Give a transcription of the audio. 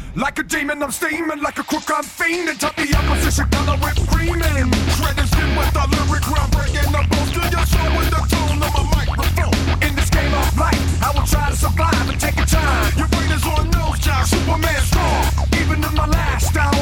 Like a demon, I'm steaming. Like a crook, I'm fiending. Top the opposition, color whip creaming. Shredders in with the lyric, groundbreaking. I'm close to your soul with the tone of a microphone. In this game of life, I will try to survive and take your time. Your brain is on nose job, Superman strong. Even in my last hour,